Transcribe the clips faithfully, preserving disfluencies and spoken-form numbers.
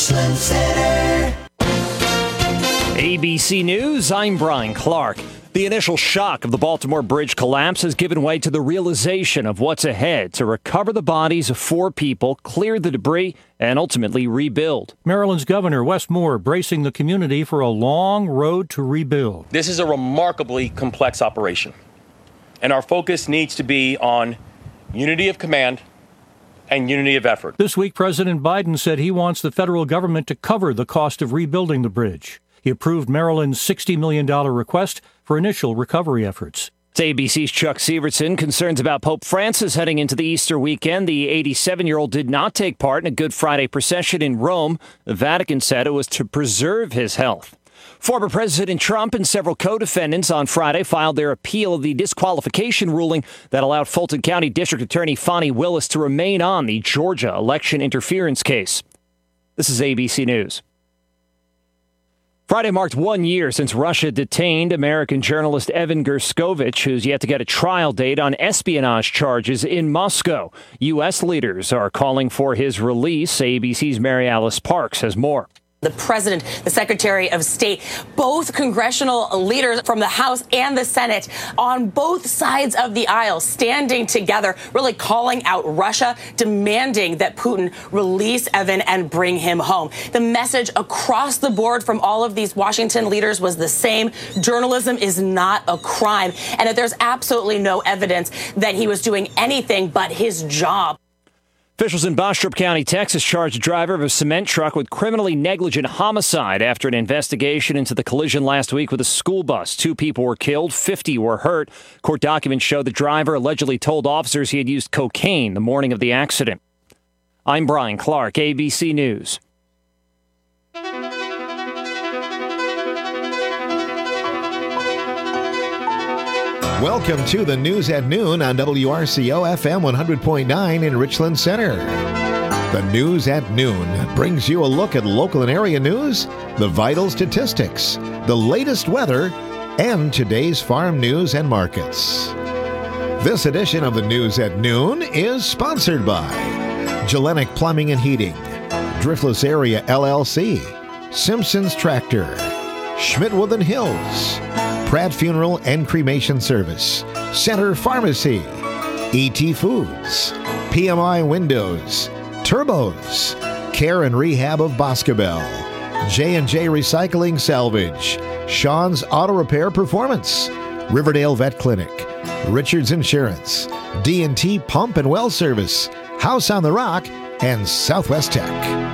Richland Center. A B C News, I'm Brian Clark. The initial shock of the Baltimore Bridge collapse has given way to the realization of what's ahead to recover the bodies of four people, clear the debris, and ultimately rebuild. Maryland's Governor Wes Moore bracing the community for a long road to rebuild. This is a remarkably complex operation, and our focus needs to be on unity of command and unity of effort. This week, President Biden said he wants the federal government to cover the cost of rebuilding the bridge. He approved Maryland's sixty million dollars request for initial recovery efforts. It's A B C's Chuck Severson. Concerns about Pope Francis heading into the Easter weekend. The eighty-seven-year-old did not take part in a Good Friday procession in Rome. The Vatican said it was to preserve his health. Former President Trump and several co-defendants on Friday filed their appeal of the disqualification ruling that allowed Fulton County District Attorney Fani Willis to remain on the Georgia election interference case. This is A B C News. Friday marked one year since Russia detained American journalist Evan Gershkovich, who's yet to get a trial date on espionage charges in Moscow. U S leaders are calling for his release. A B C's Mary Alice Parks has more. The president, the secretary of state, both congressional leaders from the House and the Senate on both sides of the aisle standing together, really calling out Russia, demanding that Putin release Evan and bring him home. The message across the board from all of these Washington leaders was the same. Journalism is not a crime, and that there's absolutely no evidence that he was doing anything but his job. Officials in Bastrop County, Texas, charged a driver of a cement truck with criminally negligent homicide after an investigation into the collision last week with a school bus. Two people were killed, fifty were hurt. Court documents show the driver allegedly told officers he had used cocaine the morning of the accident. I'm Brian Clark, A B C News. Welcome to the News at Noon on W R C O F M one hundred point nine in Richland Center. The News at Noon brings you a look at local and area news, the vital statistics, the latest weather, and today's farm news and markets. This edition of the News at Noon is sponsored by Gellenic Plumbing and Heating, Driftless Area L L C, Simpson's Tractor, Schmidt-Woodland Hills, Pratt Funeral and Cremation Service, Center Pharmacy, E T Foods, P M I Windows, Turbos, Care and Rehab of Boscobel, J and J Recycling Salvage, Sean's Auto Repair Performance, Riverdale Vet Clinic, Richards Insurance, D and T Pump and Well Service, House on the Rock, and Southwest Tech.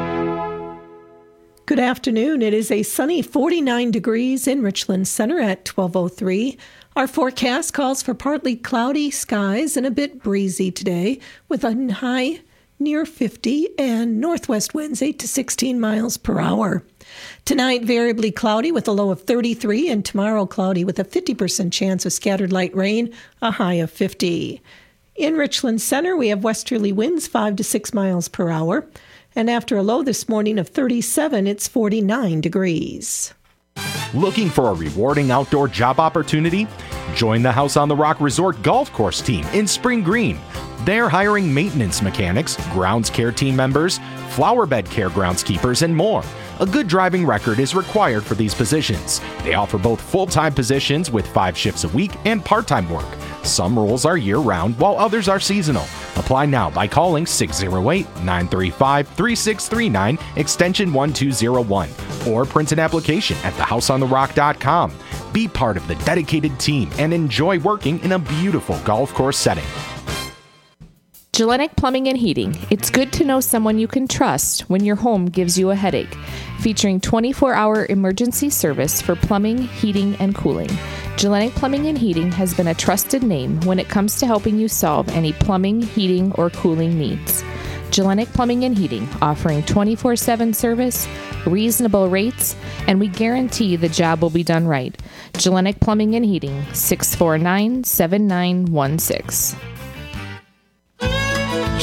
Good afternoon. It is a sunny forty-nine degrees in Richland Center at twelve oh three. Our forecast calls for partly cloudy skies and a bit breezy today with a high near fifty and northwest winds eight to sixteen miles per hour. Tonight, variably cloudy with a low of thirty-three, and tomorrow cloudy with a fifty percent chance of scattered light rain, a high of fifty. In Richland Center, we have westerly winds five to six miles per hour. And after a low this morning of thirty-seven, it's forty-nine degrees. Looking for a rewarding outdoor job opportunity? Join the House on the Rock Resort Golf Course team in Spring Green. They're hiring maintenance mechanics, grounds care team members, flower bed care groundskeepers, and more. A good driving record is required for these positions. They offer both full-time positions with five shifts a week and part-time work. Some roles are year-round, while others are seasonal. Apply now by calling six oh eight, nine three five, three six three nine, extension one two oh one, or print an application at the house on the rock dot com. Be part of the dedicated team and enjoy working in a beautiful golf course setting. Gellenic Plumbing and Heating. It's good to know someone you can trust when your home gives you a headache. Featuring twenty-four hour emergency service for plumbing, heating, and cooling. Gellenic Plumbing and Heating has been a trusted name when it comes to helping you solve any plumbing, heating, or cooling needs. Gellenic Plumbing and Heating, offering twenty-four seven service, reasonable rates, and we guarantee the job will be done right. Gellenic Plumbing and Heating, six four nine, seven nine one six.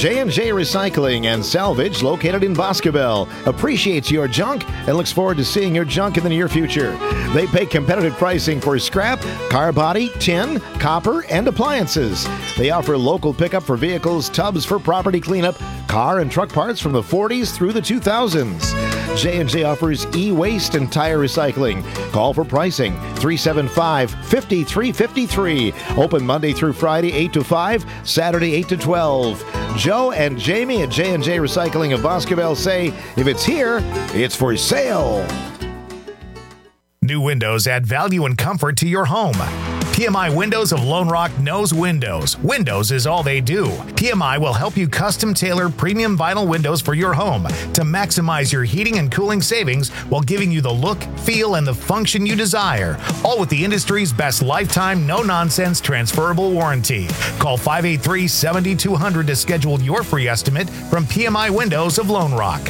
J and J Recycling and Salvage, located in Boscobel, appreciates your junk and looks forward to seeing your junk in the near future. They pay competitive pricing for scrap, car body, tin, copper, and appliances. They offer local pickup for vehicles, tubs for property cleanup, car and truck parts from the forties through the two thousands. J and J offers e-waste and tire recycling. Call for pricing, three seven five, five three five three. Open Monday through Friday, eight to five, Saturday, eight to twelve. Joe and Jamie at J and J Recycling of Boscobel say, if it's here, it's for sale. New windows add value and comfort to your home. P M I Windows of Lone Rock knows windows. Windows is all they do. P M I will help you custom tailor premium vinyl windows for your home to maximize your heating and cooling savings while giving you the look, feel, and the function you desire. All with the industry's best lifetime, no-nonsense transferable warranty. Call five eight three, seven two zero zero to schedule your free estimate from P M I Windows of Lone Rock.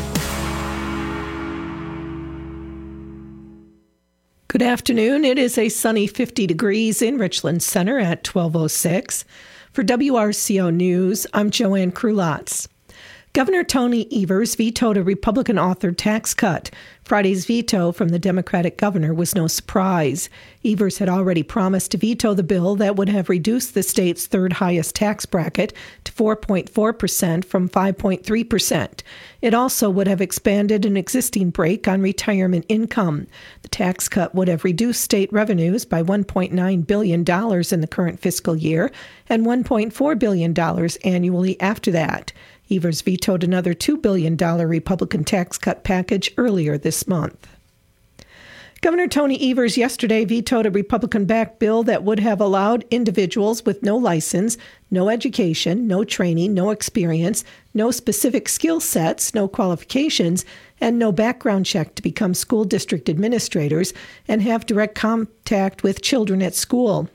Good afternoon. It is a sunny fifty degrees in Richland Center at twelve oh six. For W R C O News, I'm Joanne Krulotz. Governor Tony Evers vetoed a Republican-authored tax cut. Friday's veto from the Democratic governor was no surprise. Evers had already promised to veto the bill that would have reduced the state's third highest tax bracket to four point four percent from five point three percent. It also would have expanded an existing break on retirement income. The tax cut would have reduced state revenues by one point nine billion dollars in the current fiscal year and one point four billion dollars annually after that. Evers vetoed another two billion dollars Republican tax cut package earlier this month. Governor Tony Evers yesterday vetoed a Republican-backed bill that would have allowed individuals with no license, no education, no training, no experience, no specific skill sets, no qualifications, and no background check to become school district administrators and have direct contact with children at school.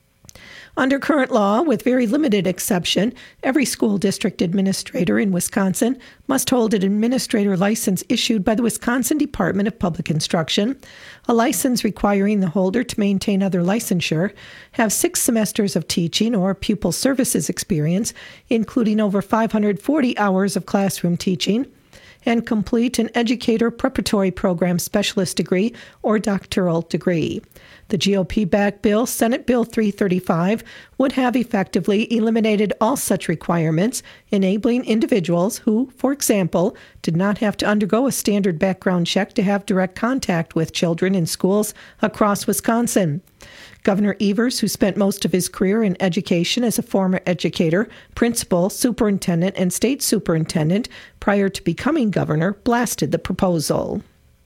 Under current law, with very limited exception, every school district administrator in Wisconsin must hold an administrator license issued by the Wisconsin Department of Public Instruction, a license requiring the holder to maintain other licensure, have six semesters of teaching or pupil services experience, including over five hundred forty hours of classroom teaching, and complete an educator preparatory program specialist degree or doctoral degree. The G O P-backed bill, Senate Bill three thirty-five, would have effectively eliminated all such requirements, enabling individuals who, for example, did not have to undergo a standard background check to have direct contact with children in schools across Wisconsin. Governor Evers, who spent most of his career in education as a former educator, principal, superintendent, and state superintendent prior to becoming governor, blasted the proposal.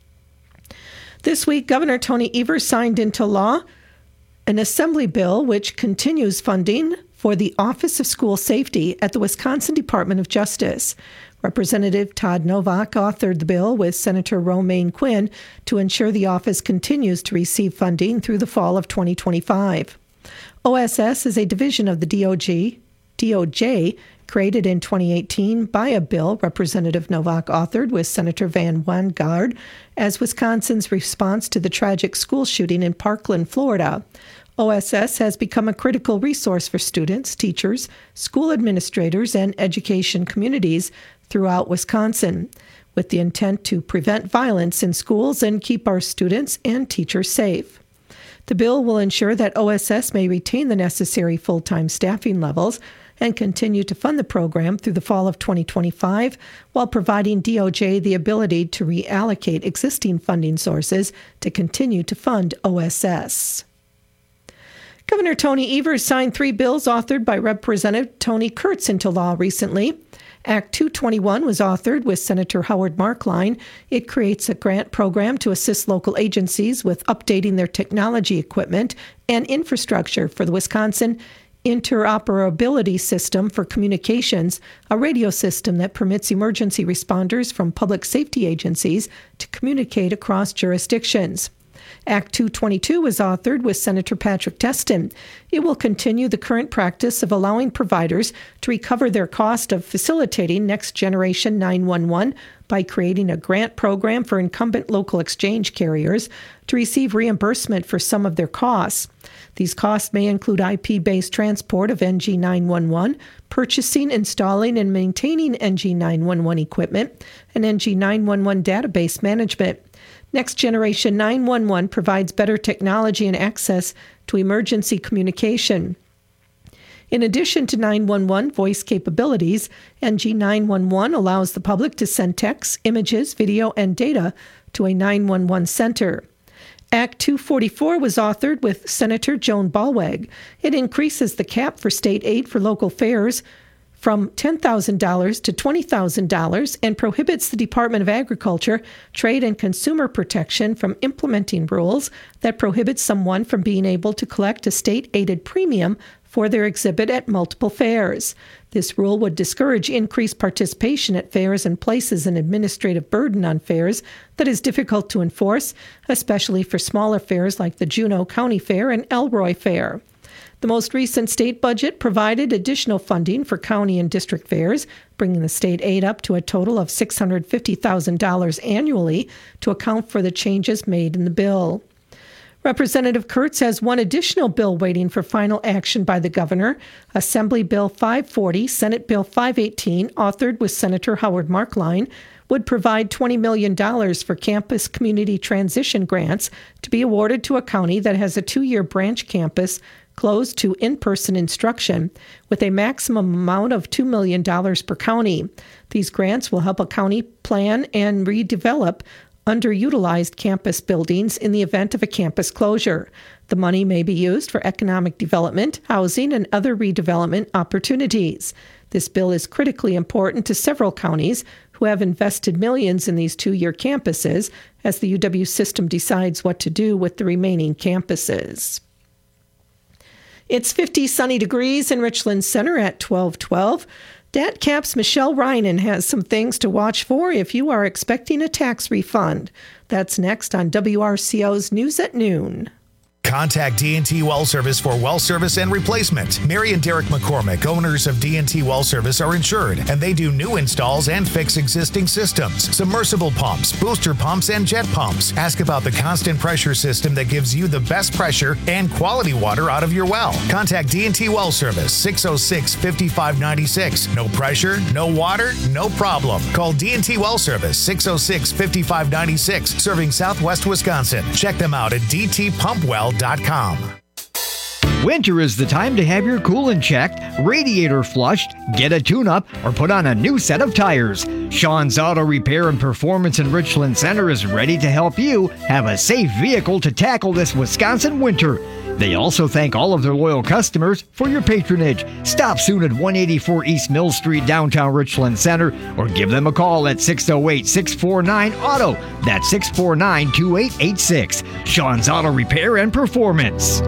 This week, Governor Tony Evers signed into law an assembly bill which continues funding for the Office of School Safety at the Wisconsin Department of Justice. Representative Todd Novak authored the bill with Senator Romaine Quinn to ensure the office continues to receive funding through the fall of twenty twenty-five. O S S is a division of the D O J, D O J created in twenty eighteen by a bill Representative Novak authored with Senator Van Wanggaard as Wisconsin's response to the tragic school shooting in Parkland, Florida. O S S has become a critical resource for students, teachers, school administrators, and education communities throughout Wisconsin, with the intent to prevent violence in schools and keep our students and teachers safe. The bill will ensure that O S S may retain the necessary full-time staffing levels and continue to fund the program through the fall of twenty twenty-five, while providing D O J the ability to reallocate existing funding sources to continue to fund O S S. Governor Tony Evers signed three bills authored by Representative Tony Kurtz into law recently. Act two twenty-one was authored with Senator Howard Markline. It creates a grant program to assist local agencies with updating their technology equipment and infrastructure for the Wisconsin Interoperability System for Communications, a radio system that permits emergency responders from public safety agencies to communicate across jurisdictions. Act two twenty-two was authored with Senator Patrick Testin. It will continue the current practice of allowing providers to recover their cost of facilitating next-generation nine one one by creating a grant program for incumbent local exchange carriers to receive reimbursement for some of their costs. These costs may include I P-based transport of N G nine one one, purchasing, installing, and maintaining N G nine one one equipment, and N G nine one one database management. Next Generation nine one one provides better technology and access to emergency communication. In addition to nine one one voice capabilities, N G nine one one allows the public to send texts, images, video, and data to a nine one one center. Act two forty-four was authored with Senator Joan Ballweg. It increases the cap for state aid for local fairs from ten thousand dollars to twenty thousand dollars and prohibits the Department of Agriculture, Trade, and Consumer Protection from implementing rules that prohibit someone from being able to collect a state-aided premium for their exhibit at multiple fairs. This rule would discourage increased participation at fairs and places an administrative burden on fairs that is difficult to enforce, especially for smaller fairs like the Juneau County Fair and Elroy Fair. The most recent state budget provided additional funding for county and district fairs, bringing the state aid up to a total of six hundred fifty thousand dollars annually to account for the changes made in the bill. Representative Kurtz has one additional bill waiting for final action by the governor. Assembly Bill five forty, Senate Bill five eighteen, authored with Senator Howard Markline, would provide twenty million dollars for campus community transition grants to be awarded to a county that has a two-year branch campus closed to in-person instruction, with a maximum amount of two million dollars per county. These grants will help a county plan and redevelop underutilized campus buildings in the event of a campus closure. The money may be used for economic development, housing, and other redevelopment opportunities. This bill is critically important to several counties who have invested millions in these two-year campuses as the U W system decides what to do with the remaining campuses. It's fifty sunny degrees in Richland Center at twelve twelve. DatCap's Michelle Reinen has some things to watch for if you are expecting a tax refund. That's next on W R C O's News at Noon. Contact D and T Well Service for well service and replacement. Mary and Derek McCormick, owners of D and T Well Service, are insured, and they do new installs and fix existing systems, submersible pumps, booster pumps, and jet pumps. Ask about the constant pressure system that gives you the best pressure and quality water out of your well. Contact D and T Well Service, six oh six, five five nine six. No pressure, no water, no problem. Call D and T Well Service, six oh six, five five nine six, serving Southwest Wisconsin. Check them out at d t pump well dot com. Winter is the time to have your coolant checked, radiator flushed, get a tune-up, or put on a new set of tires. Sean's Auto Repair and Performance in Richland Center is ready to help you have a safe vehicle to tackle this Wisconsin winter. They also thank all of their loyal customers for your patronage. Stop soon at one eighty-four East Mill Street, downtown Richland Center, or give them a call at six oh eight, six four nine, auto. That's six four nine, two eight eight six. Sean's Auto Repair and Performance.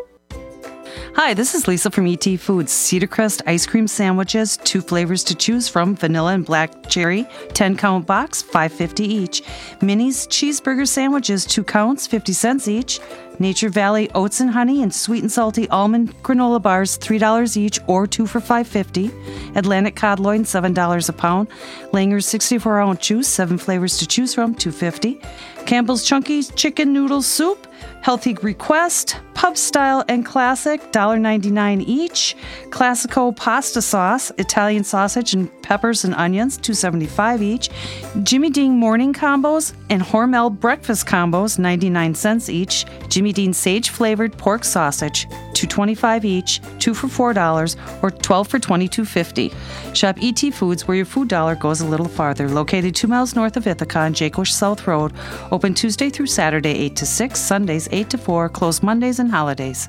Hi, this is Lisa from E T Foods. Cedar Crest ice cream sandwiches, two flavors to choose from, vanilla and black cherry, ten count box, five fifty each. Minis cheeseburger sandwiches, two counts, fifty cents each. Nature Valley oats and honey and sweet and salty almond granola bars, three dollars each or two for five fifty. Atlantic cod loin, seven dollars a pound. Langer's sixty-four ounce juice, seven flavors to choose from, two fifty. Campbell's Chunky Chicken Noodle Soup, Healthy Request, Pub Style and Classic, one ninety-nine each. Classico Pasta Sauce, Italian sausage and peppers and onions, two seventy-five each. Jimmy Dean Morning Combos and Hormel Breakfast Combos, ninety-nine cents each. Jimmy Dean Sage Flavored Pork Sausage, two twenty-five each, two for four dollars, or twelve for twenty-two fifty. Shop E T Foods where your food dollar goes a little farther. Located two miles north of Ithaca on Jacosh South Road. Open Tuesday through Saturday, eight to six, Sundays, eight to four, closed Mondays and holidays.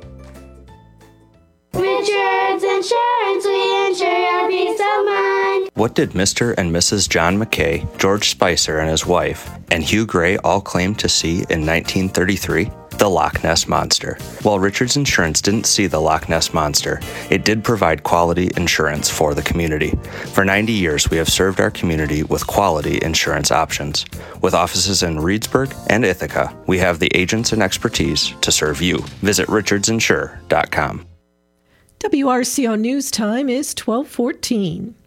Richards Insurance, we insure your peace of mind. What did Mister and Missus John McKay, George Spicer and his wife, and Hugh Gray all claim to see in nineteen thirty-three? The Loch Ness Monster. While Richards Insurance didn't see the Loch Ness Monster, it did provide quality insurance for the community. For ninety years, we have served our community with quality insurance options. With offices in Reedsburg and Ithaca, we have the agents and expertise to serve you. Visit richards insure dot com. W R C O News Time is twelve fourteen.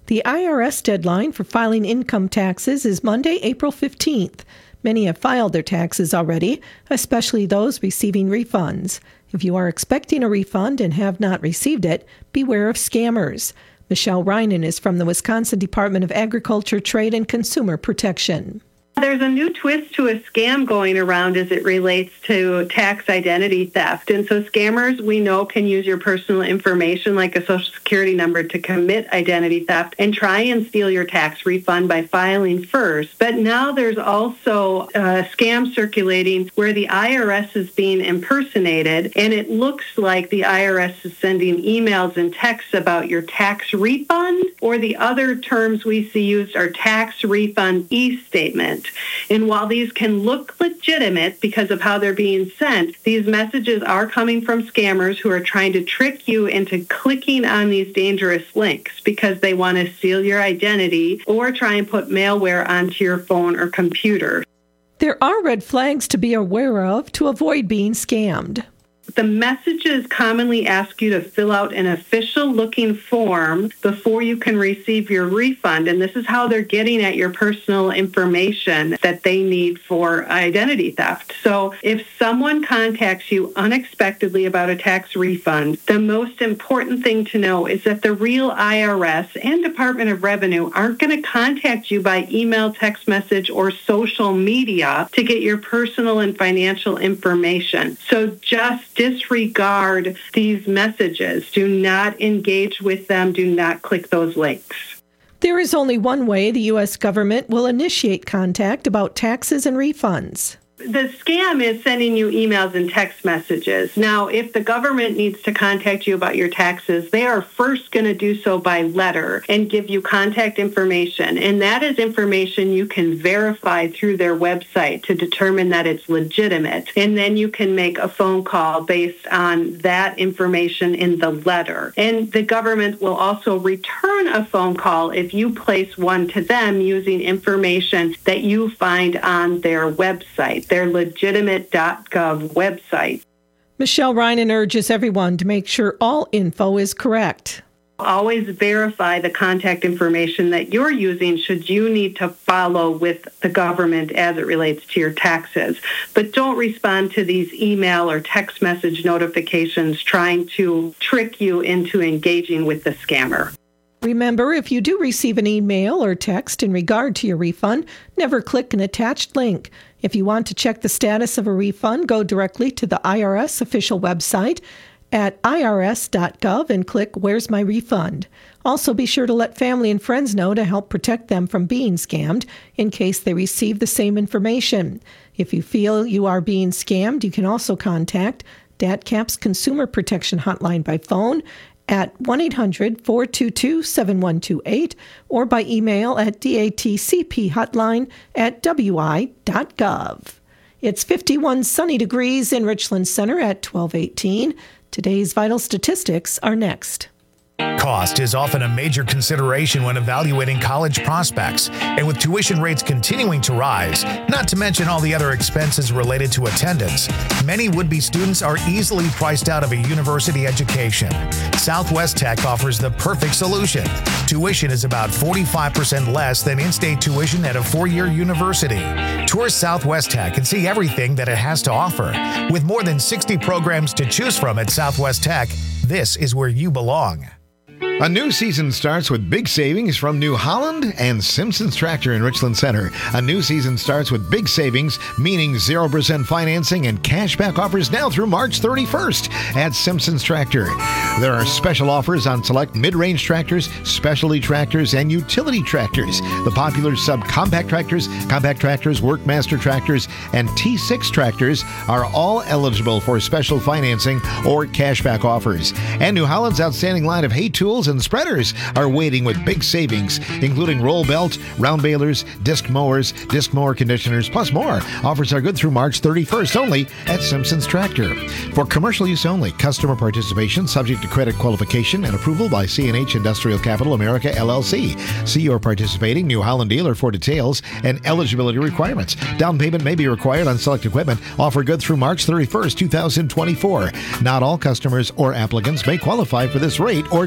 The I R S deadline for filing income taxes is Monday, April fifteenth. Many have filed their taxes already, especially those receiving refunds. If you are expecting a refund and have not received it, beware of scammers. Michelle Reinen is from the Wisconsin Department of Agriculture, Trade, and Consumer Protection. There's a new twist to a scam going around as it relates to tax identity theft. And so scammers, we know, can use your personal information like a social security number to commit identity theft and try and steal your tax refund by filing first. But now there's also a scam circulating where the I R S is being impersonated, and it looks like the I R S is sending emails and texts about your tax refund, or the other terms we see used are tax refund e-statement. And while these can look legitimate because of how they're being sent, these messages are coming from scammers who are trying to trick you into clicking on these dangerous links because they want to steal your identity or try and put malware onto your phone or computer. There are red flags to be aware of to avoid being scammed. The messages commonly ask you to fill out an official-looking form before you can receive your refund, and this is how they're getting at your personal information that they need for identity theft. So if someone contacts you unexpectedly about a tax refund, the most important thing to know is that the real I R S and Department of Revenue aren't going to contact you by email, text message, or social media to get your personal and financial information. So just disregard these messages. Do not engage with them. Do not click those links. There is only one way the U S government will initiate contact about taxes and refunds. The scam is sending you emails and text messages. Now, if the government needs to contact you about your taxes, they are first going to do so by letter and give you contact information. And that is information you can verify through their website to determine that it's legitimate. And then you can make a phone call based on that information in the letter. And the government will also return a phone call if you place one to them using information that you find on their website, their legitimate dot gov website. Michelle Reinen urges everyone to make sure all info is correct. Always verify the contact information that you're using should you need to follow with the government as it relates to your taxes. But don't respond to these email or text message notifications trying to trick you into engaging with the scammer. Remember, if you do receive an email or text in regard to your refund, never click an attached link. If you want to check the status of a refund, go directly to the I R S official website at I R S dot gov and click Where's My Refund? Also, be sure to let family and friends know to help protect them from being scammed in case they receive the same information. If you feel you are being scammed, you can also contact D A T C A P's Consumer Protection Hotline by phone at one eight hundred four two two seven one two eight or by email at datcphotline at w i dot gov. It's fifty-one sunny degrees in Richland Center at twelve eighteen. Today's vital statistics are next. Cost is often a major consideration when evaluating college prospects, and with tuition rates continuing to rise, not to mention all the other expenses related to attendance, many would-be students are easily priced out of a university education. Southwest Tech offers the perfect solution. Tuition is about forty-five percent less than in-state tuition at a four-year university. Tour Southwest Tech and see everything that it has to offer. With more than sixty programs to choose from at Southwest Tech, this is where you belong. A new season starts with big savings from New Holland and Simpson's Tractor in Richland Center. A new season starts with big savings, meaning zero percent financing and cashback offers now through March thirty-first at Simpson's Tractor. There are special offers on select mid-range tractors, specialty tractors, and utility tractors. The popular subcompact tractors, compact tractors, Workmaster tractors, and T six tractors are all eligible for special financing or cashback offers. And New Holland's outstanding line of hay tools and spreaders are waiting with big savings, including roll belt, round balers, disc mowers, disc mower conditioners, plus more. Offers are good through March thirty-first only at Simpson's Tractor. For commercial use only, customer participation subject to credit qualification and approval by C and H Industrial Capital America, L L C. See your participating New Holland dealer for details and eligibility requirements. Down payment may be required on select equipment. Offer good through March thirty-first, twenty twenty-four. Not all customers or applicants may qualify for this rate or term.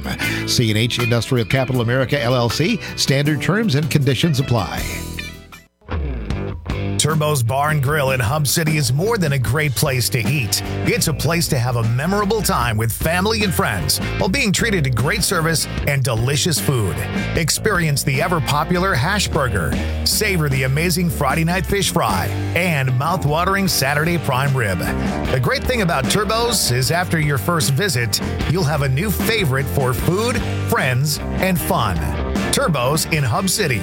C and H Industrial Capital America, L L C. Standard terms and conditions apply. Turbo's Bar and Grill in Hub City is more than a great place to eat. It's a place to have a memorable time with family and friends while being treated to great service and delicious food. Experience the ever-popular hash burger, savor the amazing Friday night fish fry, and mouth-watering Saturday prime rib. The great thing about Turbo's is after your first visit, you'll have a new favorite for food, friends, and fun. Turbo's in Hub City.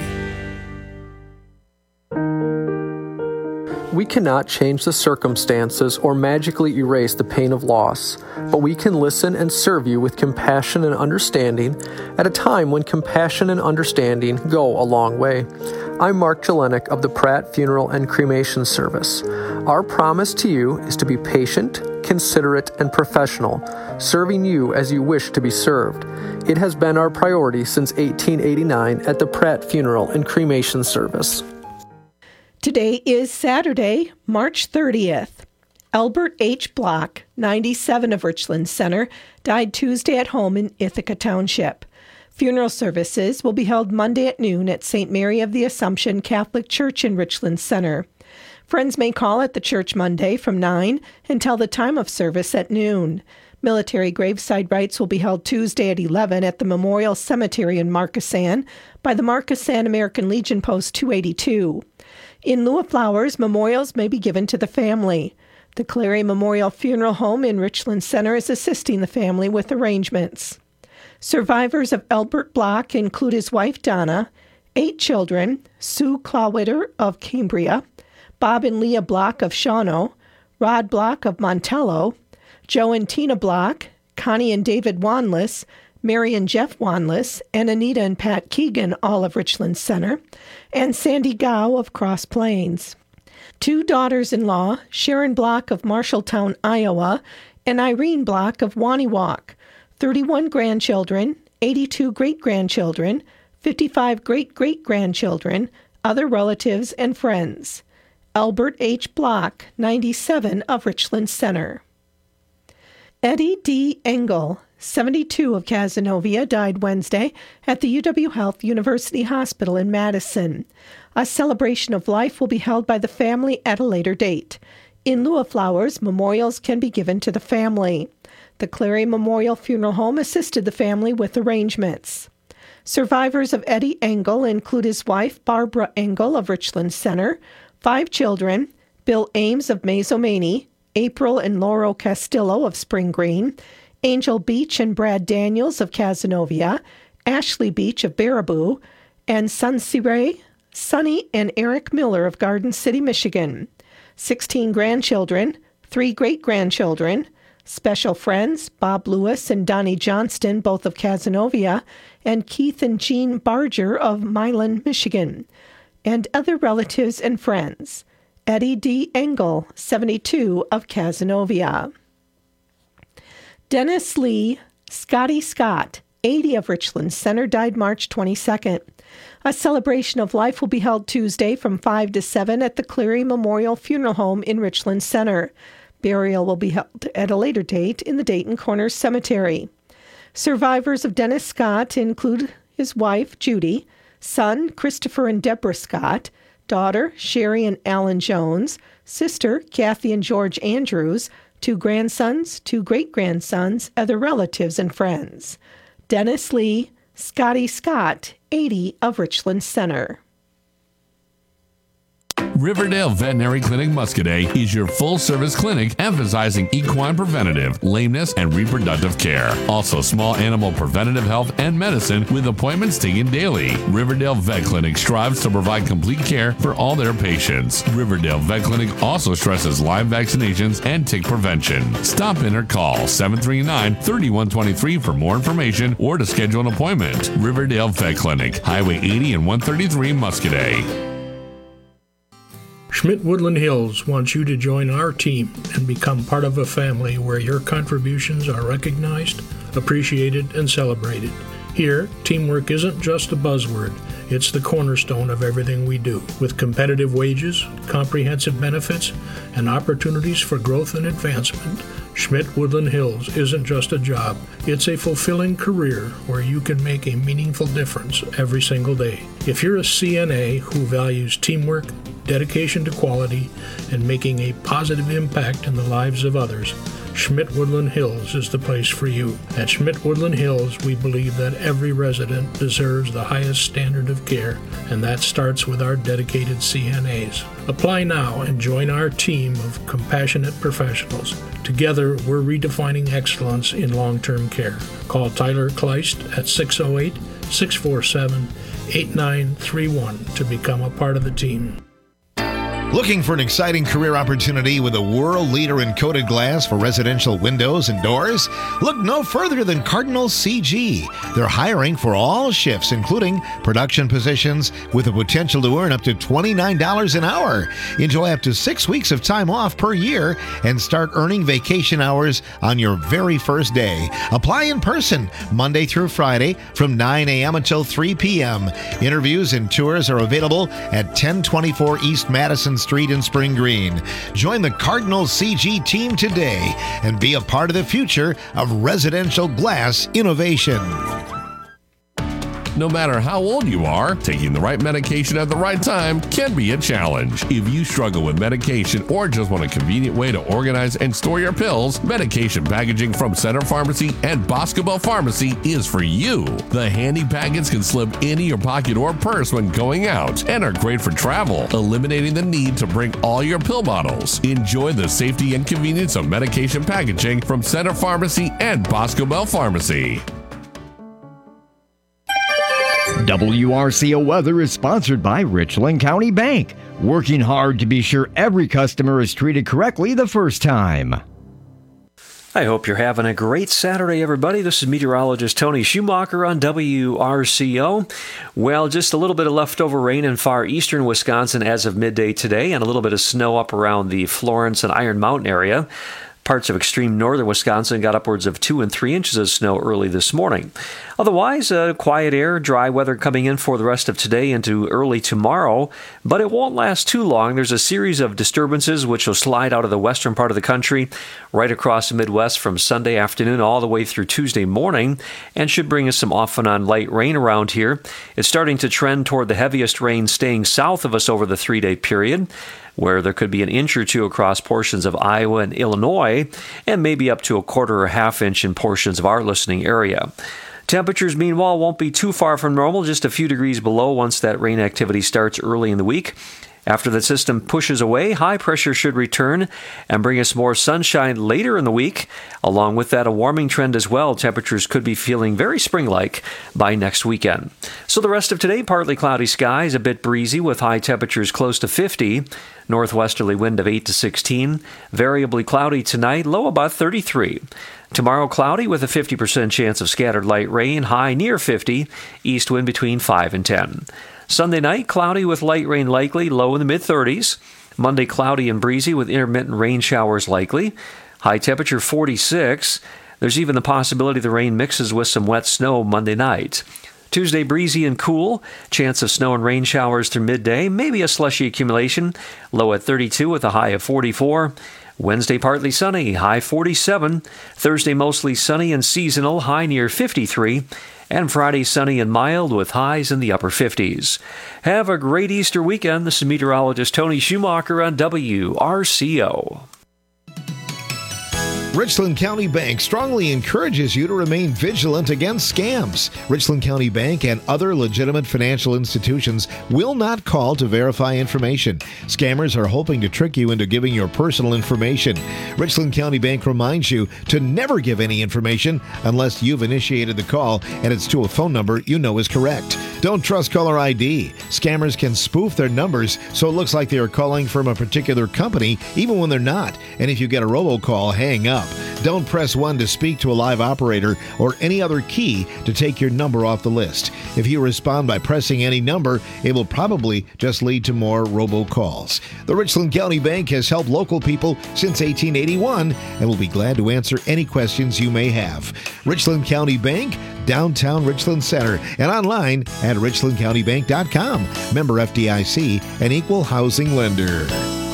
We cannot change the circumstances or magically erase the pain of loss, but we can listen and serve you with compassion and understanding at a time when compassion and understanding go a long way. I'm Mark Jelinek of the Pratt Funeral and Cremation Service. Our promise to you is to be patient, considerate, and professional, serving you as you wish to be served. It has been our priority since eighteen eighty-nine at the Pratt Funeral and Cremation Service. Today is Saturday, March thirtieth. Albert H. Block, ninety-seven of Richland Center, died Tuesday at home in Ithaca Township. Funeral services will be held Monday at noon at Saint Mary of the Assumption Catholic Church in Richland Center. Friends may call at the church Monday from nine until the time of service at noon. Military graveside rites will be held Tuesday at eleven at the Memorial Cemetery in Markesan by the Markesan American Legion Post two eighty-two. In lieu of flowers, memorials may be given to the family. The Clary Memorial Funeral Home in Richland Center is assisting the family with arrangements. Survivors of Albert Block include his wife Donna, eight children, Sue Clawwitter of Cambria, Bob and Leah Block of Shawano, Rod Block of Montello, Joe and Tina Block, Connie and David Wanless, Mary and Jeff Wanless, and Anita and Pat Keegan, all of Richland Center, and Sandy Gow of Cross Plains. Two daughters-in-law, Sharon Block of Marshalltown, Iowa, and Irene Block of Waniwak, thirty-one grandchildren, eighty-two great-grandchildren, fifty-five great-great-grandchildren, other relatives and friends. Albert H. Block, ninety-seven of Richland Center. Eddie D. Engel, seventy-two of Cazenovia, died Wednesday at the U W Health University Hospital in Madison. A celebration of life will be held by the family at a later date. In lieu of flowers, memorials can be given to the family. The Clary Memorial Funeral Home assisted the family with arrangements. Survivors of Eddie Engel include his wife, Barbara Engel of Richland Center, five children, Bill Ames of Mazomanie, April and Laurel Castillo of Spring Green, Angel Beach and Brad Daniels of Cazenovia, Ashley Beach of Baraboo, and Sunsire, Sonny and Eric Miller of Garden City, Michigan. sixteen grandchildren, three great-grandchildren, special friends, Bob Lewis and Donnie Johnston, both of Cazenovia, and Keith and Jean Barger of Milan, Michigan, and other relatives and friends. Eddie D. Engel, seventy-two of Cazenovia. Dennis Lee, Scotty Scott, eighty of Richland Center, died March twenty-second. A celebration of life will be held Tuesday from five to seven at the Cleary Memorial Funeral Home in Richland Center. Burial will be held at a later date in the Dayton Corners Cemetery. Survivors of Dennis Scott include his wife, Judy, son, Christopher and Deborah Scott, daughter, Sherry and Alan Jones, sister, Kathy and George Andrews, two grandsons, two great-grandsons, other relatives and friends. Dennis Lee, Scotty Scott, eighty of Richland Center. Riverdale Veterinary Clinic Muscadet is your full-service clinic emphasizing equine preventative, lameness, and reproductive care. Also, small animal preventative health and medicine with appointments taken daily. Riverdale Vet Clinic strives to provide complete care for all their patients. Riverdale Vet Clinic also stresses live vaccinations and tick prevention. Stop in or call seven three nine, three one two three for more information or to schedule an appointment. Riverdale Vet Clinic, Highway eighty and one thirty-three, Muscadet. Schmidt Woodland Hills wants you to join our team and become part of a family where your contributions are recognized, appreciated, and celebrated. Here, teamwork isn't just a buzzword. It's the cornerstone of everything we do. With competitive wages, comprehensive benefits, and opportunities for growth and advancement, Schmidt-Woodland Hills isn't just a job. It's a fulfilling career where you can make a meaningful difference every single day. If you're a C N A who values teamwork, dedication to quality, and making a positive impact in the lives of others, Schmidt-Woodland Hills is the place for you. At Schmidt-Woodland Hills, we believe that every resident deserves the highest standard of care, and that starts with our dedicated C N As. Apply now and join our team of compassionate professionals. Together, we're redefining excellence in long-term care. Call Tyler Kleist at six oh eight, six four seven, eight nine three one to become a part of the team. Looking for an exciting career opportunity with a world leader in coated glass for residential windows and doors? Look no further than Cardinal C G. They're hiring for all shifts, including production positions, with the potential to earn up to twenty-nine dollars an hour. Enjoy up to six weeks of time off per year and start earning vacation hours on your very first day. Apply in person Monday through Friday from nine a.m. until three p.m. Interviews and tours are available at ten twenty-four East Madison Street in Spring Green. Join the Cardinal C G team today and be a part of the future of residential glass innovation. No matter how old you are, taking the right medication at the right time can be a challenge. If you struggle with medication or just want a convenient way to organize and store your pills, medication packaging from Center Pharmacy and Bosco Bell Pharmacy is for you. The handy packets can slip into your pocket or purse when going out and are great for travel, eliminating the need to bring all your pill bottles. Enjoy the safety and convenience of medication packaging from Center Pharmacy and Bosco Bell Pharmacy. W R C O Weather is sponsored by Richland County Bank, working hard to be sure every customer is treated correctly the first time. I hope you're having a great Saturday, everybody. This is meteorologist Tony Schumacher on W R C O. Well, just a little bit of leftover rain in far eastern Wisconsin as of midday today, and a little bit of snow up around the Florence and Iron Mountain area. Parts of extreme northern Wisconsin got upwards of two and three inches of snow early this morning. Otherwise, uh, quiet air, dry weather coming in for the rest of today into early tomorrow, but it won't last too long. There's a series of disturbances which will slide out of the western part of the country right across the Midwest from Sunday afternoon all the way through Tuesday morning, and should bring us some off and on light rain around here. It's starting to trend toward the heaviest rain staying south of us over the three-day period, where there could be an inch or two across portions of Iowa and Illinois, and maybe up to a quarter or half inch in portions of our listening area. Temperatures, meanwhile, won't be too far from normal, just a few degrees below once that rain activity starts early in the week. After the system pushes away, high pressure should return and bring us more sunshine later in the week. Along with that, a warming trend as well. Temperatures could be feeling very spring-like by next weekend. So the rest of today, partly cloudy skies, a bit breezy with high temperatures close to fifty. Northwesterly wind of eight to sixteen. Variably cloudy tonight, low about thirty-three. Tomorrow, cloudy with a fifty percent chance of scattered light rain, high near fifty. East wind between five and ten. Sunday night, cloudy with light rain likely, low in the mid-thirties. Monday, cloudy and breezy with intermittent rain showers likely. High temperature forty-six. There's even the possibility the rain mixes with some wet snow Monday night. Tuesday, breezy and cool. Chance of snow and rain showers through midday. Maybe a slushy accumulation. Low at thirty-two with a high of forty-four. Wednesday, partly sunny. High forty-seven. Thursday, mostly sunny and seasonal. High near fifty-three. And Friday, sunny and mild with highs in the upper fifties. Have a great Easter weekend. This is meteorologist Tony Schumacher on W R C O. Richland County Bank strongly encourages you to remain vigilant against scams. Richland County Bank and other legitimate financial institutions will not call to verify information. Scammers are hoping to trick you into giving your personal information. Richland County Bank reminds you to never give any information unless you've initiated the call and it's to a phone number you know is correct. Don't trust caller I D. Scammers can spoof their numbers so it looks like they are calling from a particular company even when they're not. And if you get a robocall, hang up. Don't press one to speak to a live operator or any other key to take your number off the list. If you respond by pressing any number, it will probably just lead to more robocalls. The Richland County Bank has helped local people since eighteen eighty-one and will be glad to answer any questions you may have. Richland County Bank, downtown Richland Center, and online at richland county bank dot com. Member F D I C, an equal housing lender.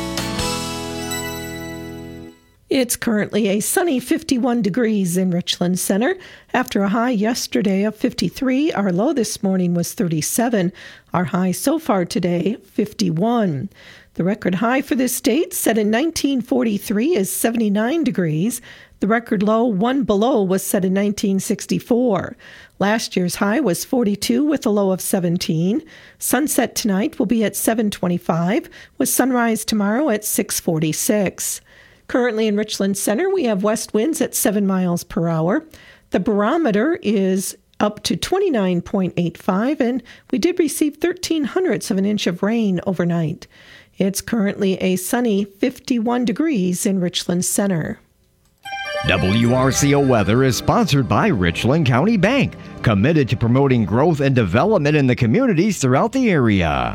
It's currently a sunny fifty-one degrees in Richland Center. After a high yesterday of fifty-three, our low this morning was thirty-seven. Our high so far today, fifty-one. The record high for this date, set in nineteen forty-three, is seventy-nine degrees. The record low, one below, was set in nineteen sixty-four. Last year's high was forty-two with a low of seventeen. Sunset tonight will be at seven twenty-five, with sunrise tomorrow at six forty-six. Currently in Richland Center, we have west winds at seven miles per hour. The barometer is up to twenty-nine point eight five, and we did receive thirteen hundredths of an inch of rain overnight. It's currently a sunny fifty-one degrees in Richland Center. W R C O Weather is sponsored by Richland County Bank, committed to promoting growth and development in the communities throughout the area.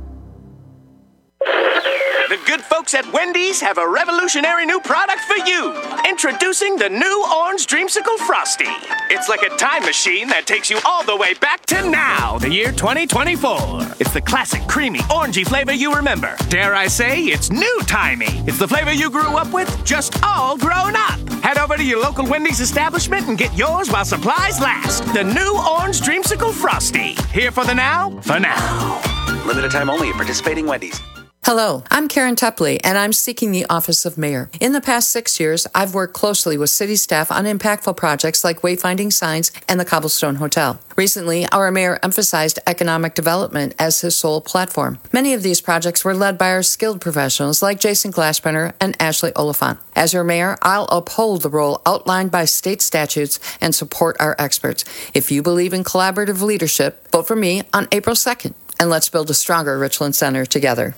The good folks at Wendy's have a revolutionary new product for you. Introducing the new Orange Dreamsicle Frosty. It's like a time machine that takes you all the way back to now, the year twenty twenty-four. It's the classic, creamy, orangey flavor you remember. Dare I say, it's new-timey. It's the flavor you grew up with, just all grown up. Head over to your local Wendy's establishment and get yours while supplies last. The new Orange Dreamsicle Frosty. Here for the now, for now. Limited time only at participating Wendy's. Hello, I'm Karen Tepley, and I'm seeking the office of mayor. In the past six years, I've worked closely with city staff on impactful projects like wayfinding signs and the Cobblestone Hotel. Recently, our mayor emphasized economic development as his sole platform. Many of these projects were led by our skilled professionals like Jason Glassbrenner and Ashley Oliphant. As your mayor, I'll uphold the role outlined by state statutes and support our experts. If you believe in collaborative leadership, vote for me on April second, and let's build a stronger Richland Center together.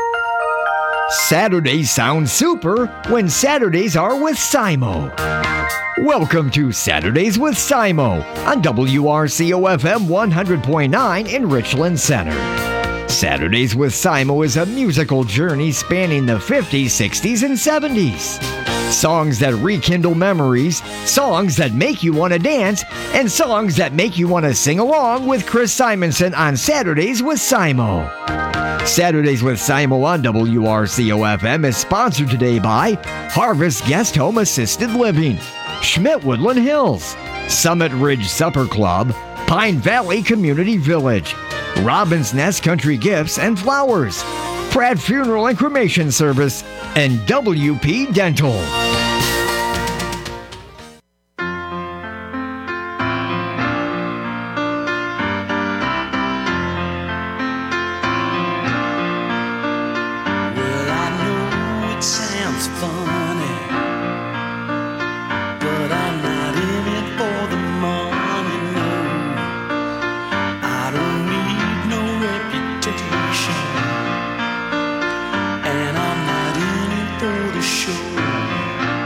Saturdays sound super when Saturdays are with Simo. Welcome to Saturdays with Simo on W R C O F M one hundred point nine in Richland Center. Saturdays with Simo is a musical journey spanning the fifties, sixties, and seventies. Songs that rekindle memories, songs that make you want to dance, and songs that make you want to sing along with Chris Simonson on Saturdays with Simo. Saturdays with Simo on W R C O F M is sponsored today by Harvest Guest Home Assisted Living, Schmidt Woodland Hills, Summit Ridge Supper Club, Pine Valley Community Village, Robin's Nest Country Gifts and Flowers, Pratt Funeral and Cremation Service, and W P Dental. And I'm not in it for the show.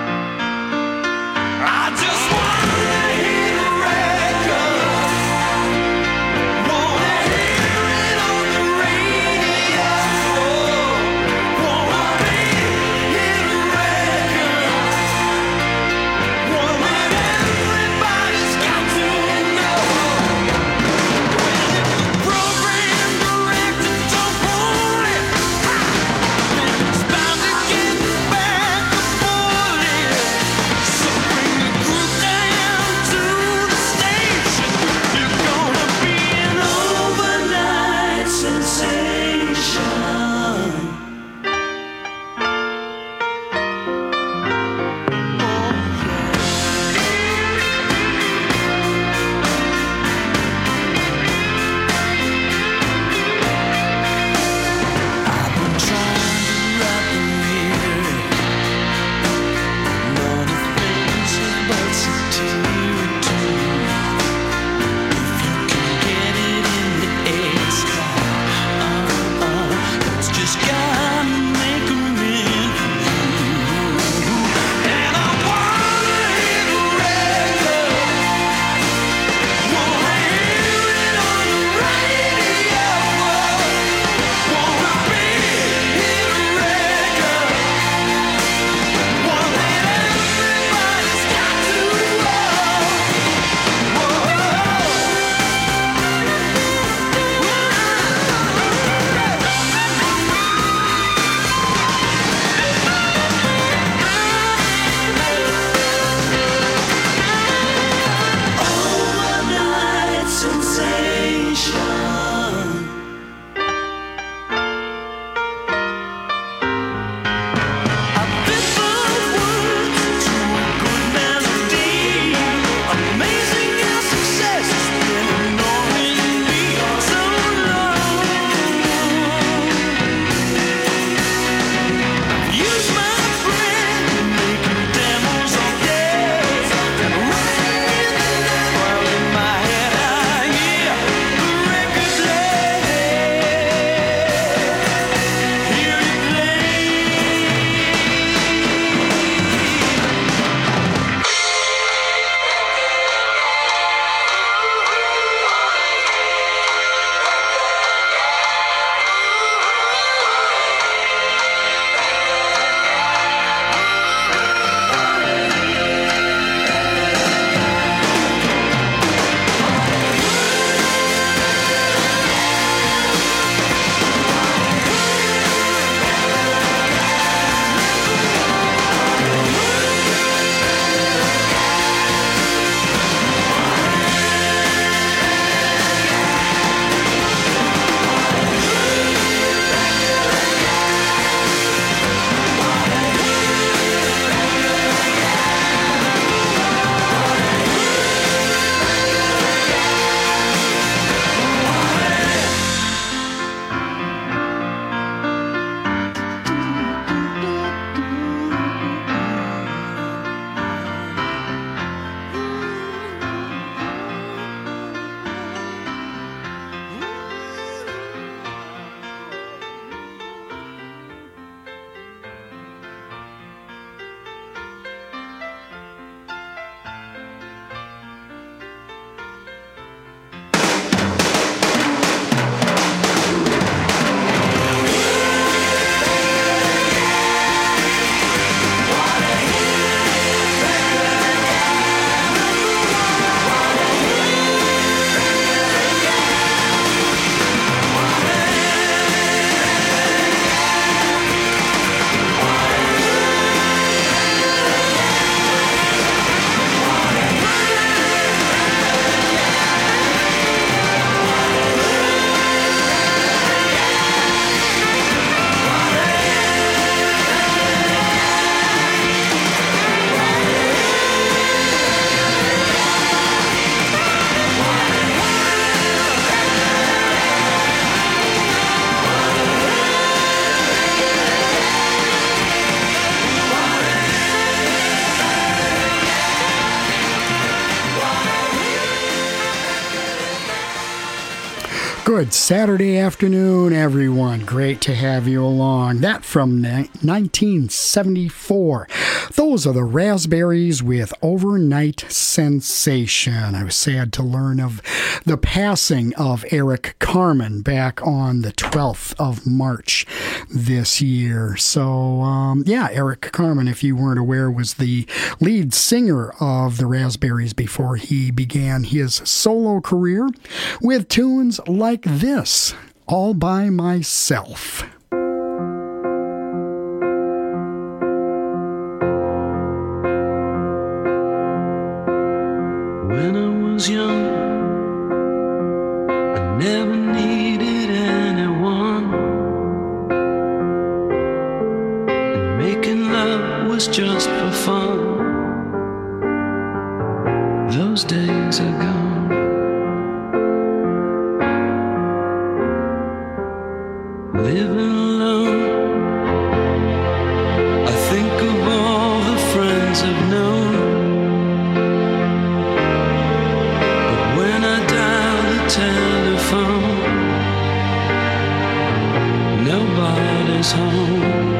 Good Saturday afternoon, everyone. Great to have you along. That from nineteen seventy-four. Those are the Raspberries with Overnight Sensation. I was sad to learn of the passing of Eric Carmen back on the twelfth of March this year. So, um, yeah, Eric Carmen, if you weren't aware, was the lead singer of the Raspberries before he began his solo career with tunes like Like this, All by Myself. When I was young, I never needed anyone, and making love was just for fun. Those days are gone. Living alone, I think of all the friends I've known, but when I dial the telephone, nobody's home.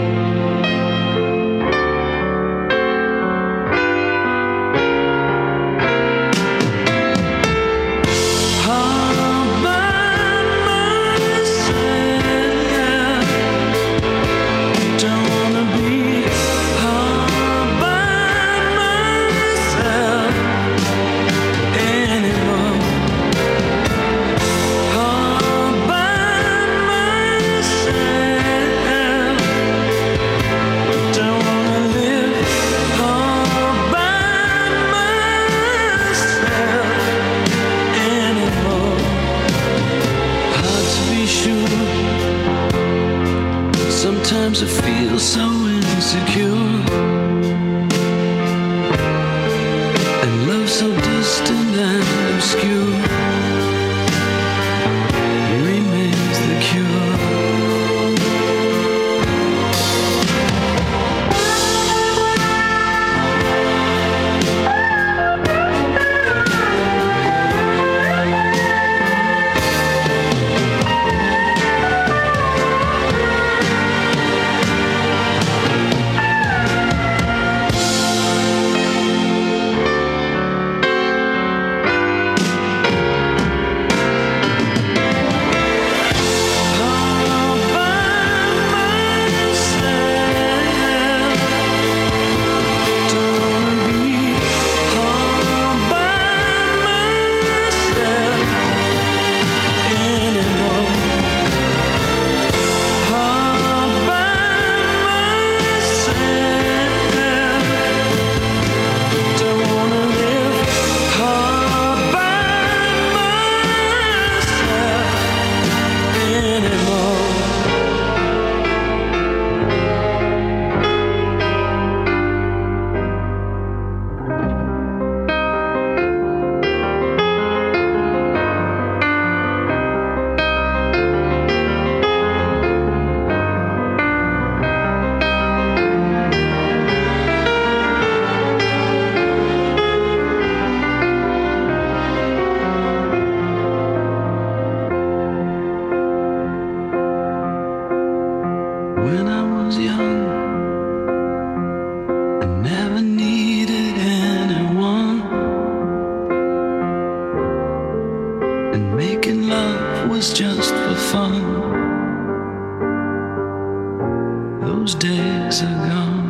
Sometimes I feel so insecure, and love so distant and obscure remains the cure. When I was young, I never needed anyone, and making love was just for fun. Those days are gone.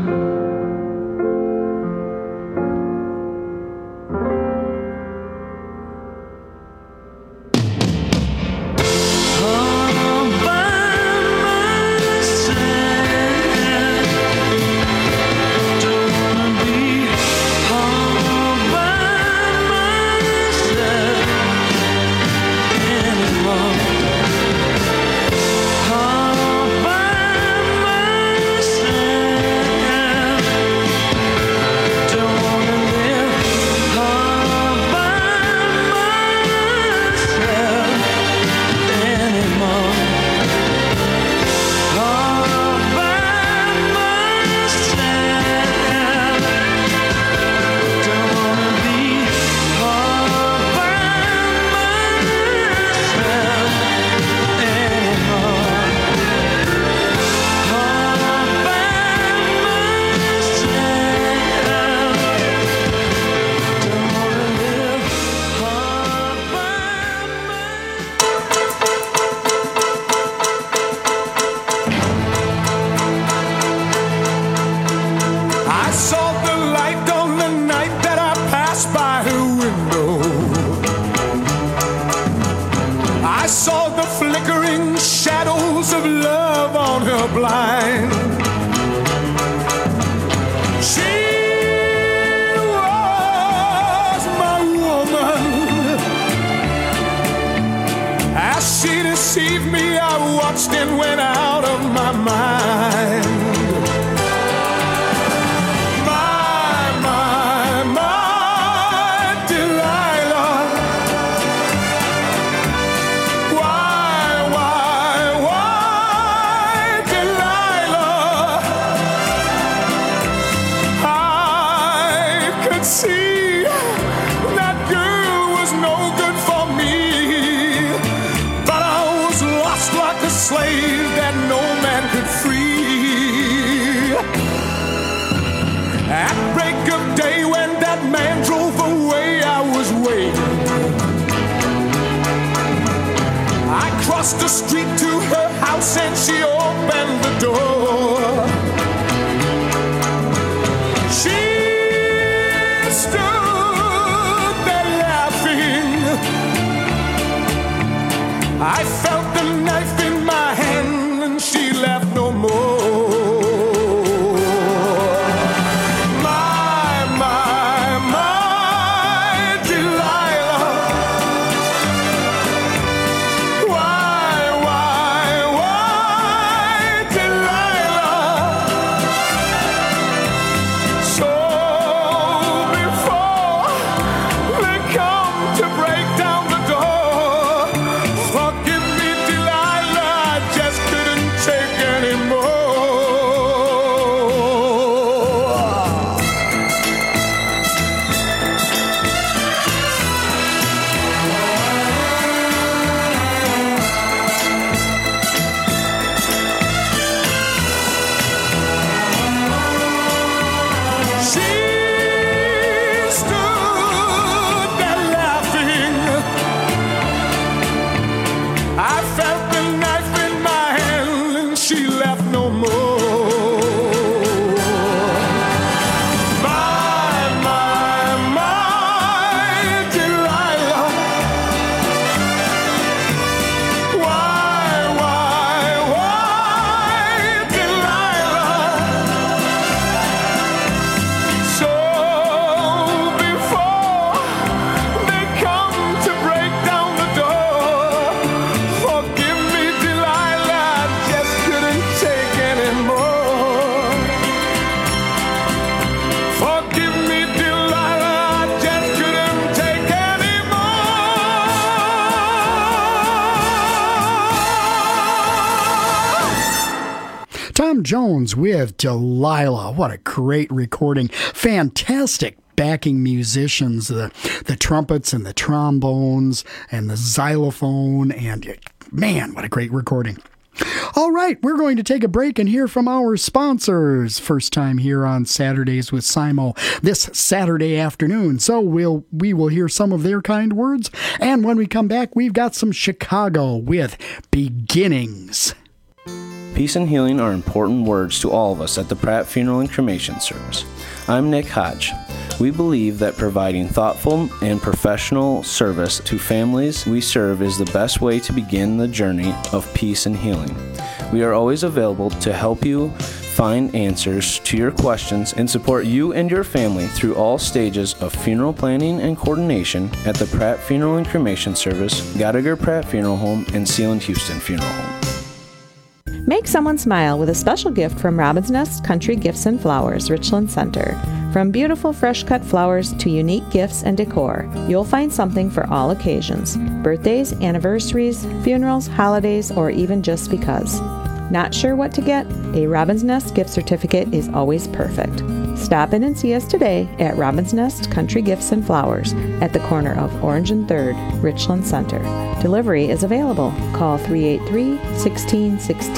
All by myself. watched and went out of my mind. My, my, my Delilah. Why, why, why Delilah? I could see that girl was no good for me, but I was lost like a slave that no man could free. At break of day when that man drove away, I was waiting. I crossed the street to her house and she opened the door. She stood there laughing. I felt the knife in my hand and she laughed no more. My, my, my Delilah. Why, why, why Delilah? So before they come to break down the door, forgive me, Delilah, I just couldn't take anymore. She stood there laughing. I felt the knife in my hand and she laughed no more. My, my, my Delilah. Why, why, why Delilah? So before they come to break down the door, forgive me, Delilah, I just couldn't take anymore. Forgive me, Delilah, I just couldn't take anymore. Tom Jones with Delilah. What a great recording. Fantastic backing musicians, the, the trumpets and the trombones and the xylophone. And man, what a great recording. All right, we're going to take a break and hear from our sponsors. First time here on Saturdays with Simo this Saturday afternoon. So we'll we will hear some of their kind words. And when we come back, we've got some Chicago with Beginnings. Peace and healing are important words to all of us at the Pratt Funeral and Cremation Service. I'm Nick Hodge. We believe that providing thoughtful and professional service to families we serve is the best way to begin the journey of peace and healing. We are always available to help you find answers to your questions and support you and your family through all stages of funeral planning and coordination at the Pratt Funeral and Cremation Service, Gallagher Pratt Funeral Home, and Sealand Houston Funeral Home. Make someone smile with a special gift from Robin's Nest Country Gifts and Flowers, Richland Center. From beautiful fresh-cut flowers to unique gifts and decor, you'll find something for all occasions. Birthdays, anniversaries, funerals, holidays, or even just because. Not sure what to get? A Robin's Nest gift certificate is always perfect. Stop in and see us today at Robin's Nest Country Gifts and Flowers at the corner of Orange and third, Richland Center. Delivery is available. Call three eight three, one six one six.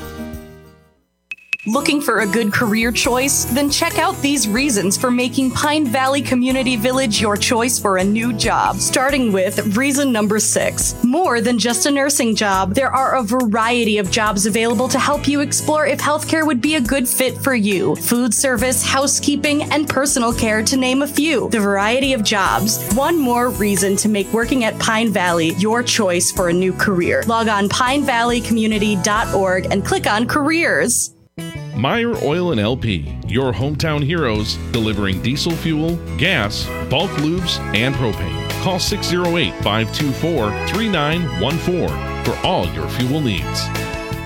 Looking for a good career choice? Then check out these reasons for making Pine Valley Community Village your choice for a new job. Starting with reason number six. More than just a nursing job, there are a variety of jobs available to help you explore if healthcare would be a good fit for you. Food service, housekeeping, and personal care, to name a few. The variety of jobs. One more reason to make working at Pine Valley your choice for a new career. Log on pine valley community dot org and click on careers. Meyer Oil and L P, your hometown heroes, delivering diesel fuel, gas, bulk lubes, and propane. Call six oh eight, five two four, three nine one four for all your fuel needs.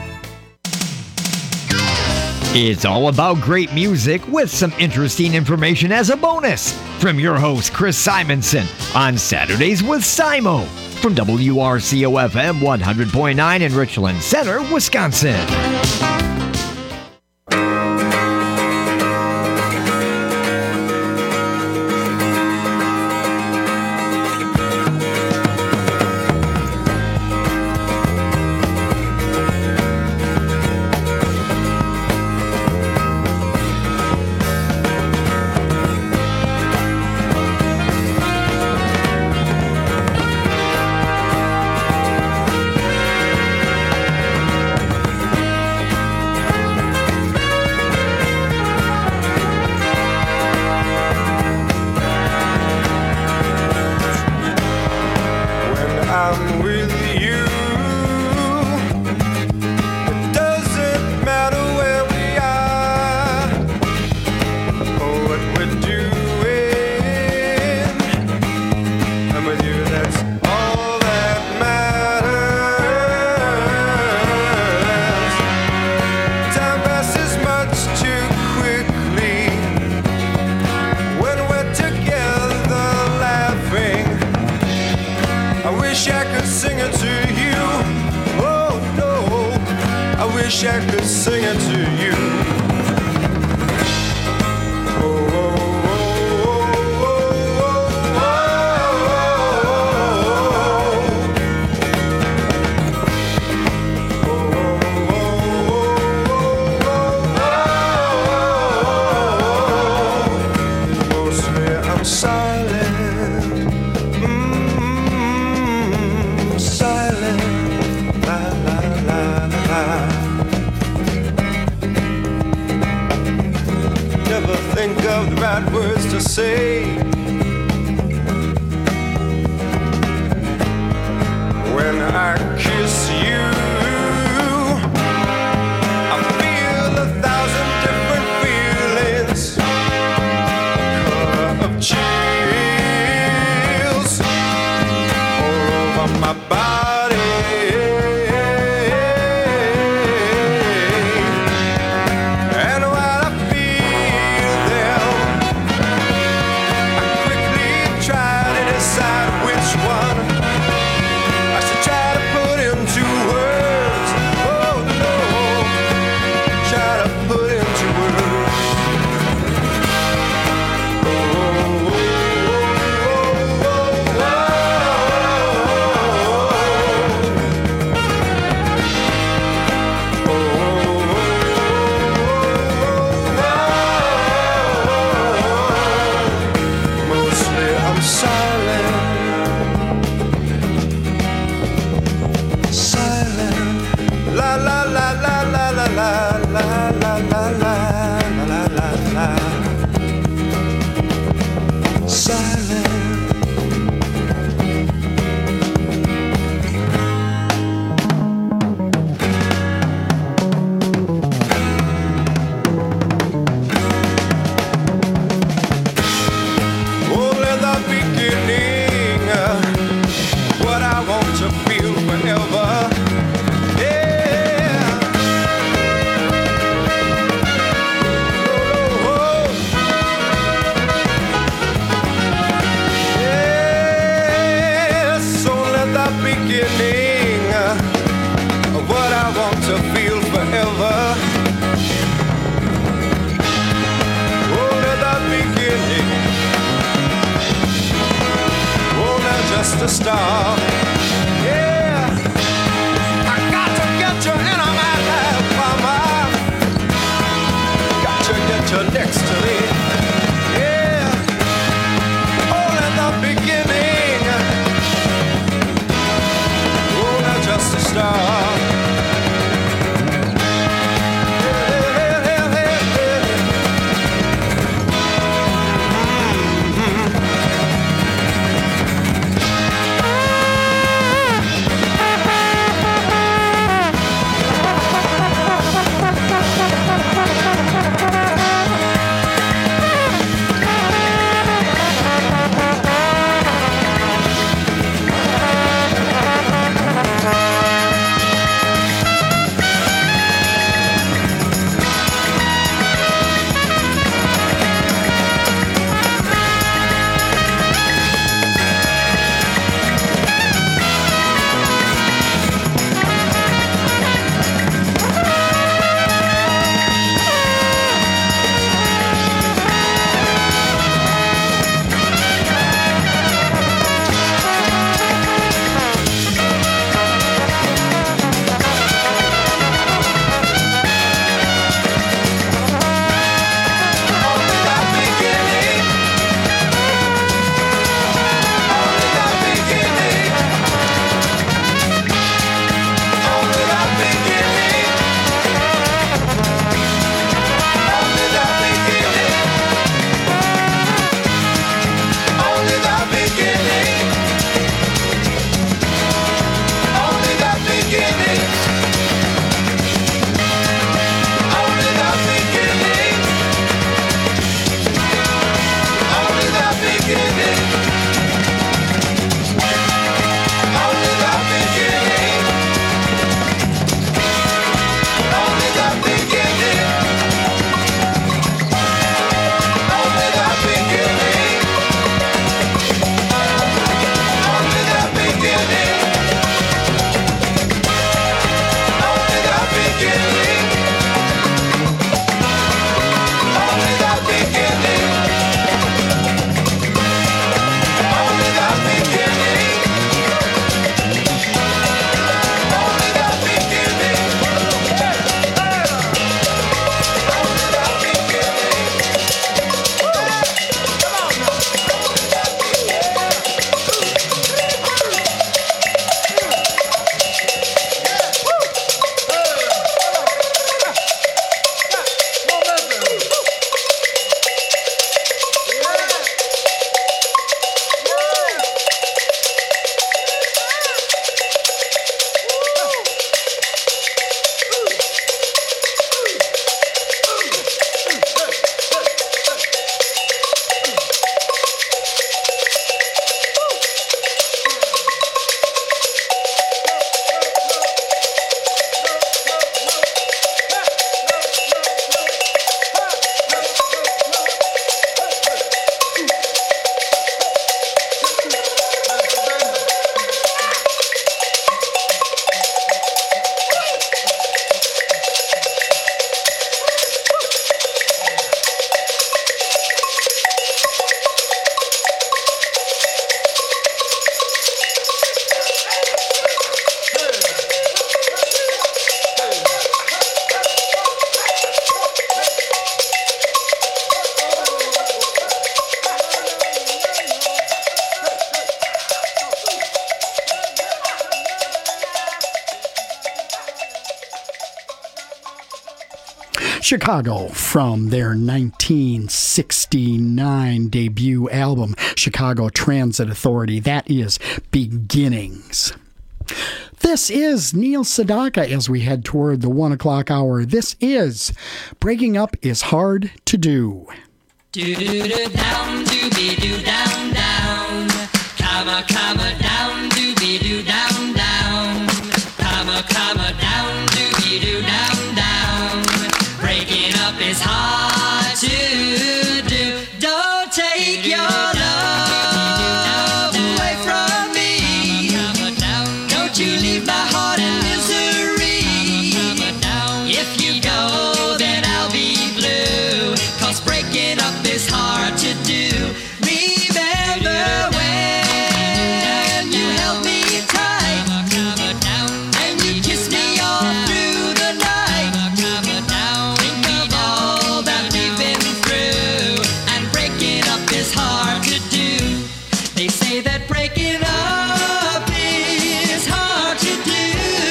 It's all about great music with some interesting information as a bonus from your host, Chris Simonson, on Saturdays with Simo from W R C O F M one hundred point nine in Richland Center, Wisconsin. Chicago from their nineteen sixty-nine debut album, Chicago Transit Authority. That is Beginnings. This is Neil Sedaka as we head toward the one o'clock hour. This is Breaking Up is Hard to Do. Do-do-do down, do-be-do down, down. Comma, comma, down, do-be-do down, down. Comma, comma, down, do-be-do down, down. Breaking up is hard to do. Don't take your love away from me. Don't you leave my heart in misery. If you go, then I'll be blue. 'Cause breaking up is hard to do. Remember when you held me tight and you kissed me all through the night. Think of all that we've been through, and breaking up is hard to do. They say that breaking up is hard to do.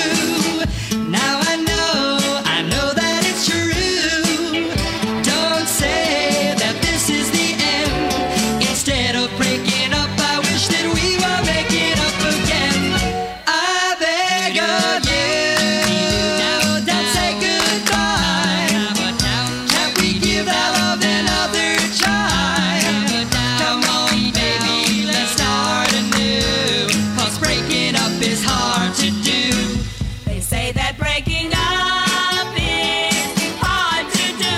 Now I know, I know that it's true. Don't say that this is the end. Instead of breaking up, I wish that we were making up again. I beg of you, don't say goodbye. Can't we give our love another try? Come on, baby, let's start anew. 'Cause breaking up is hard to do. They say that breaking up is hard to do.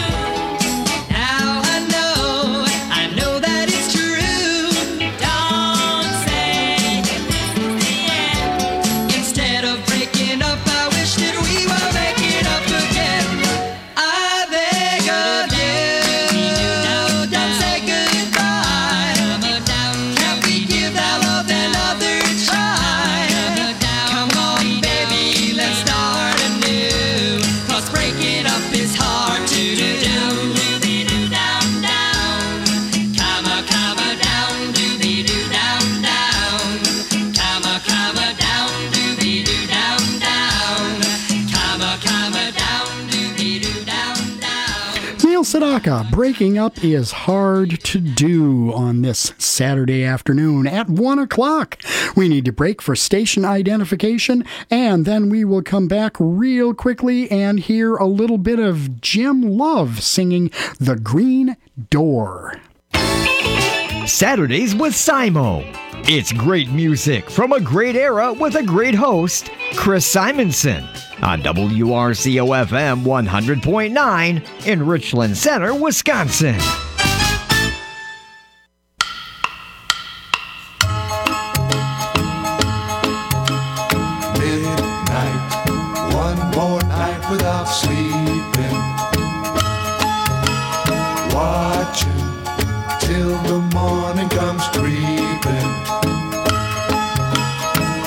Now I know, I know that it's true. Don't say that this is the end. Instead of breaking up, I wish that we were making up again. I beg of you, don't say goodbye. Can't we give our love another try? Come on, baby, let's start anew. 'Cause breaking up is hard to do. Do-be-do down, down. Comma, comma, down, do-be-do down, down. Comma, comma, down, do-be-do down, down. Comma, comma, down, do-be-do down, down. Neil Sedaka, Breaking Up is Hard to Do on this Saturday afternoon at one o'clock. We need to break for station identification, and then we will come back real quickly and hear a little bit of Jim Love singing The Green Door. Saturdays with Simo. It's great music from a great era with a great host, Chris Simonson, on W R C O F M one hundred point nine in Richland Center, Wisconsin. Midnight, one more night without sleeping, watching till the morning